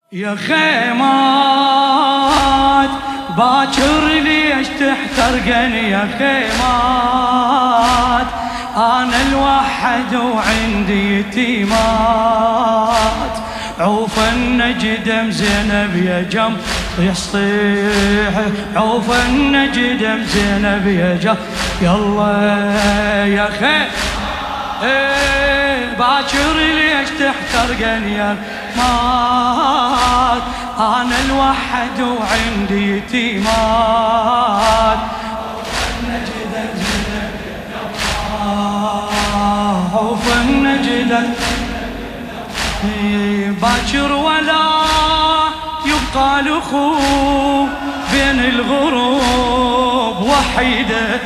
يا خيمات باكر ليش تحترقني يا خيمات، أنا الوحد وعندي يتيمات، عوف النجدم زينب يا جم يصيح، عوف النجدم زينب يا جم يلا يا خيمات باكر ليش تحترقني يا مات، أنا الوحد وعندي يتيمات، عوف النجدة باكر ولا يبقى الأخو بين الغروب وحيدة،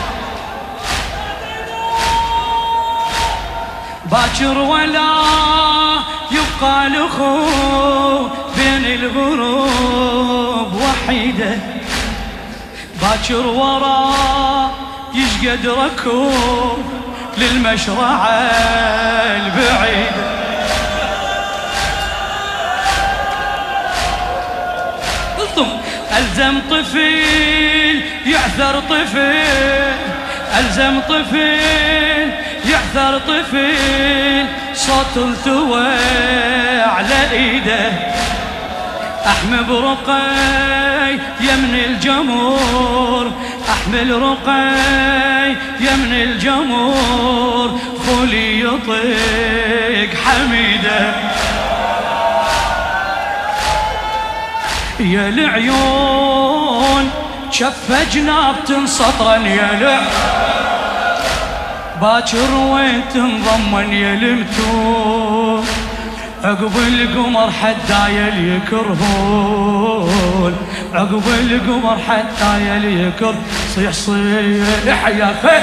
باكر ولا يبقى الأخو بين الغروب وحيدة، باكر ورا يشقد ركوب للمشرعة البعيدة، ألزم طفل يعثر طفل، ألزم طفل يعثر طفل، صوت التوى على ايده، احمل رقي يمن الجمور، احمل رقي يمن الجمور، خولي يطيق حميده، يا العيون شف جناب تنسطرا يا العيون، باكر وين تنضمن يا المتون، عقب القمر حتى يكرهون، عقب القمر حتى يكر صيح صيح يا خي،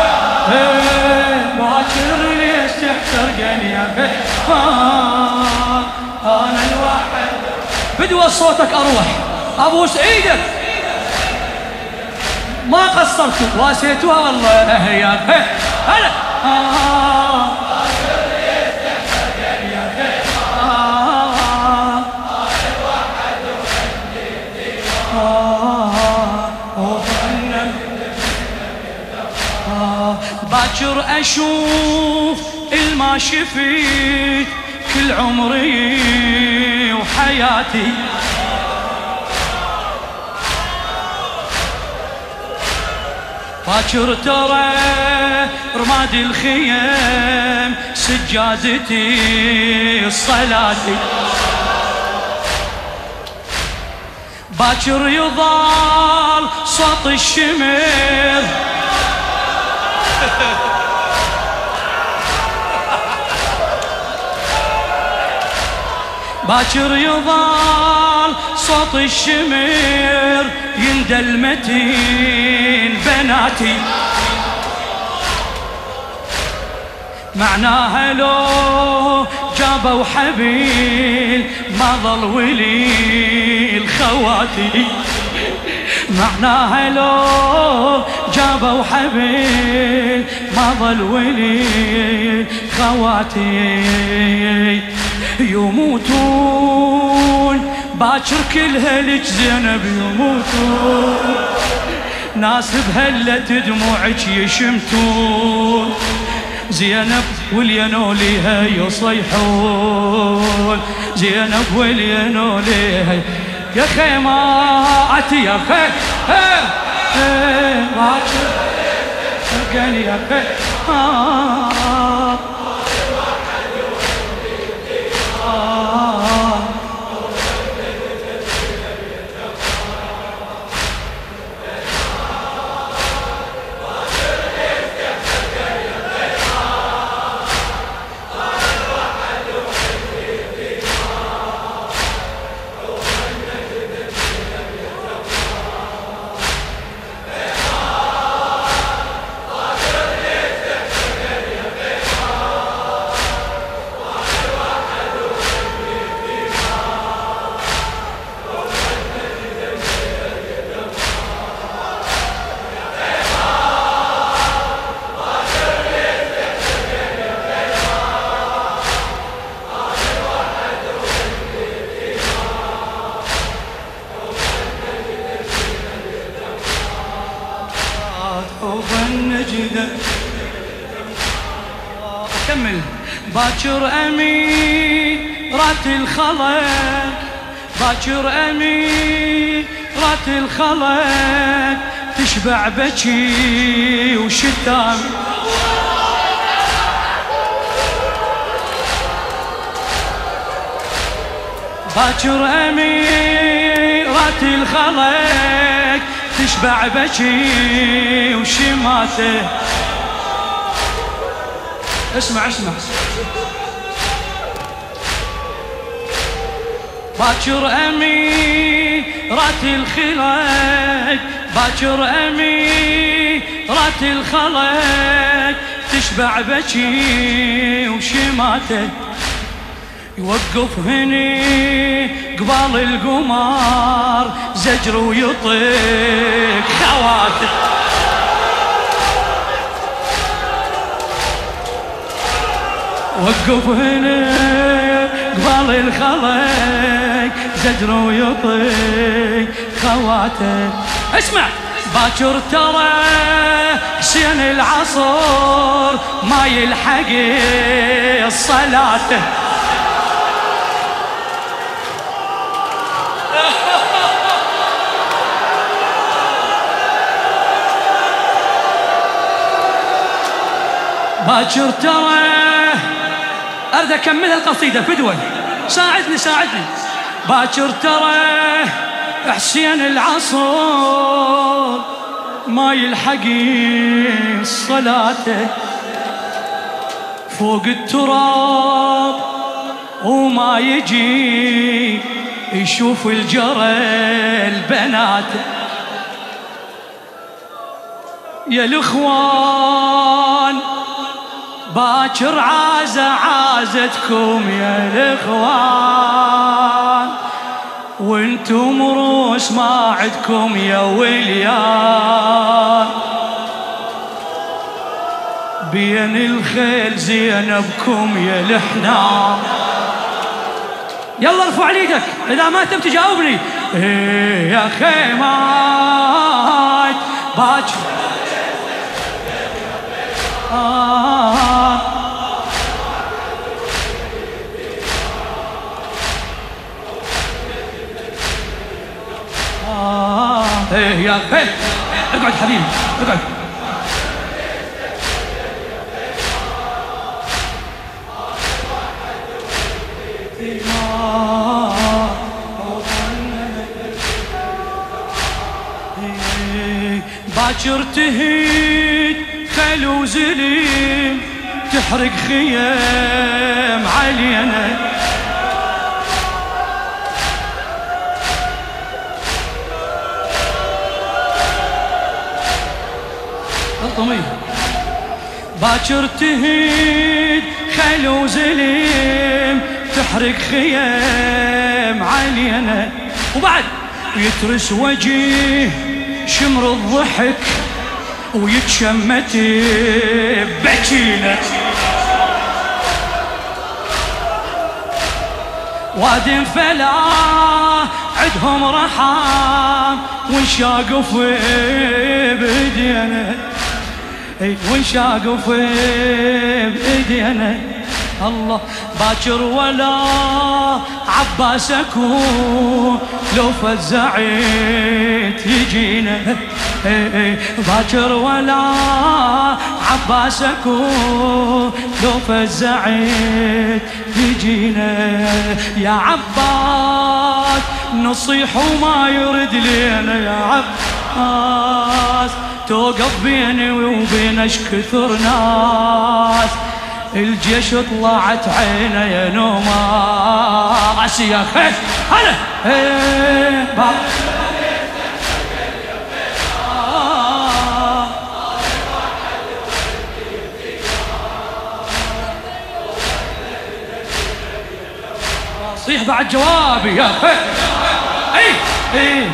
باكر ليش تحترقني يا خي، انا الواحد بدوى صوتك اروح ابوس ايدك، ما قصرتوا واسيتوها والله يا خي، هلا باكر اشوف الما شفيت كل عمري وحياتي، باكر ترى رماد الخيم سجادتي صلاتي، باكر يضال صوت الشمر باكر يضال صوت الشمر يندى المتين بناتي، معناها لو جابوا حبيل ما ظل ولي الخواتي، معناها لو جابوا حبيل ما ظل ولي خواتي، يموتون باكر كلها لك زينب يموتون، ناس بهلة دموعك يشمتون، زينب والينوليها يصيحون، زينب والينوليها يا خيمات يا خي باكر قال يا خي نجده. أكمل. باكر أميرات الخلق، باكر أميرات الخلق، تشبع بكي وشتام. باكر أميرات الخلق، تشبع بكي وشماته. اسمع اسمع. باكر أميرات الخلق، باكر أميرات الخلق، تشبع بكي وشماته. يوقف هني قبال القمر زجر ويطيق خواته. وقف هنا قبال الخلق زجر ويطيق خواته. اسمع. باكر ترى حسين العصر ما يلحق الصلاة. باكر ترى أريد أكمل القصيدة فدوة، ساعدني ساعدني. باكر ترى حسين العصر ما يلحق الصلاة، فوق التراب وما يجي يشوف الجرى البنات. يا الإخوان باكر عازتكم يا الإخوان، وانتم روس ما عدكم يا وليان. بين الخيل زينبكم يا الحنان. يلا ارفع ايدك اذا ما تم تجاوبني. ايه يا خيمات باكر ايه يا خيم. اقعد حبيبي اقعد. باكر تهيد خيل وزليم، تحرق خيام علينا. باكر تهيد خيل وزليم، تحرق خيام علينا. وبعد يترس وجيه شمر الضحك ويتشمت بكينا. وادم فلا عدهم رحام ونشاقف بايدينا، ونشاقف بايدينا. الله باكر ولا عباس اكون لو فزعت يجينا. باكر ولا عباس اكون لو فزعت يجينا. يا عباس نصيح وما يرد لينا، يا عباس توقف بيني وبينش كثر ناس. الجيش طلعت عينه يا نوماس يا خير. هلا صيح بعد جوابي يا خير. اي اي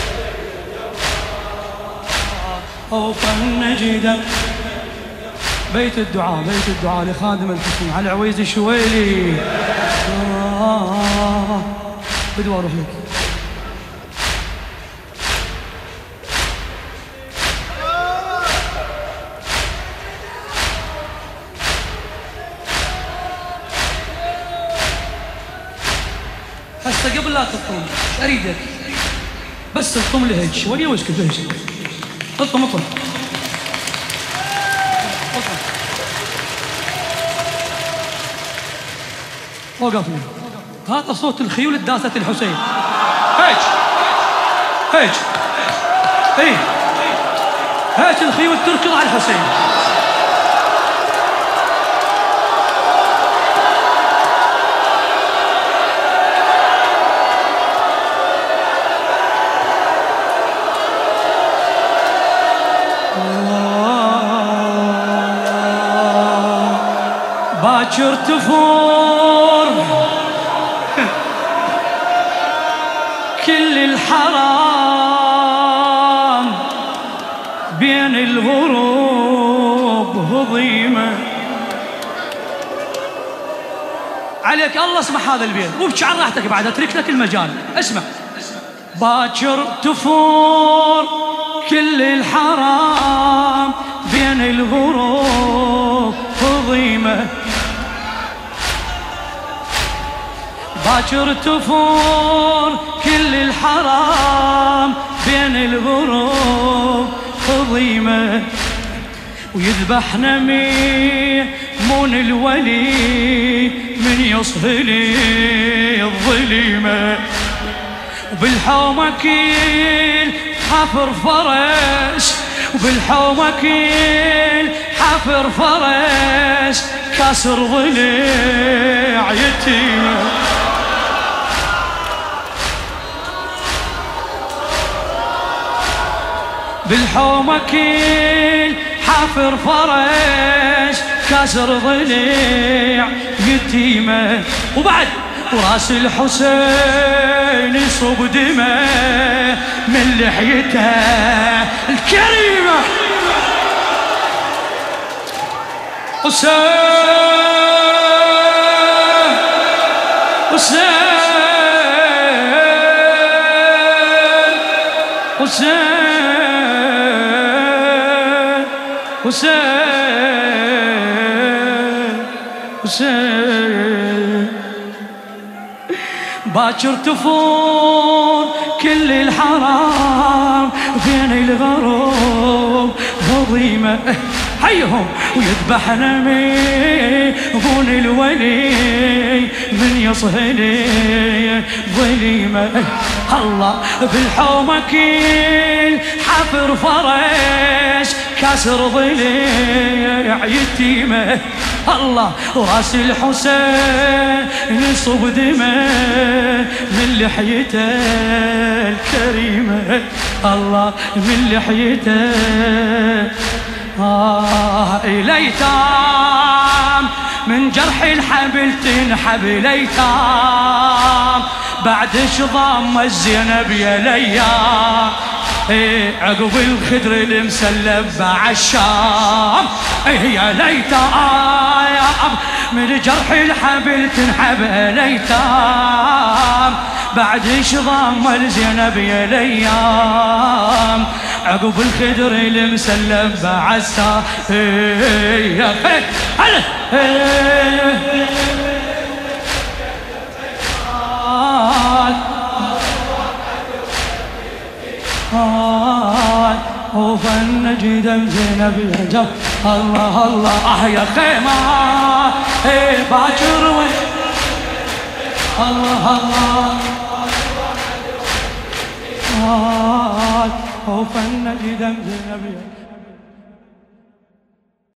خوفا نجدا. بيت الدعاء بيت الدعاء لخادم الحسين علي عويز الشويلي. بدو اروح لك. هسه قبل لا تطم اريدك بس تطم لي هيك شويه واسكت هيك. اطم اطم. وقفنا. هذا صوت الخيول الداسة الحسين. هيك هيك اي هيك الخيول تركض على الحسين. باكر تفور كل الحرام بين الغروب هضيمة عليك الله. اسمع هذا البيت وابكي عن راحتك بعد اترك لك المجال. اسمع. باكر تفور كل الحرام بين الغروب هضيمة. باكر تفور كل الحرام بين الغروب هضيمة. ويذبحنا ميمون الولي من يصهلي الظليمة. وبالحومة كيل حفر فرس وبالحومة كيل حفر فرس كاسر ضليع يتيمة. بالحومة كيل حافر فرس كسر ضليع يتيمة. وبعد وراس الحسين يصب دمه من لحيته الكريمة. حسين حسين حسين حسين حسين. باكر تفور كل الحرام بين الغروب هضيمة. حيهم ويذبحنا ميمون الولي من يصهلي ظليمة. الله بالحومة كيل حفر فرس كسر ضليع يتيمة. الله وراس الحسين يصب دمه من لحيته الكريمة. الله من لحيته. ليتام من جرح الحبل تنحب ليتام بعد شظام الزينب يا ليام. عقب الخدر المسلب بعالشام. يا ليتام من جرح الحبل تنحب ليتام بعد شظام الزينب يا ليام. عقب الخدر المسلب بعالشام. وفنجد زينب يا الله الله. يا خيمة باكر الله الله. وفنجد زينب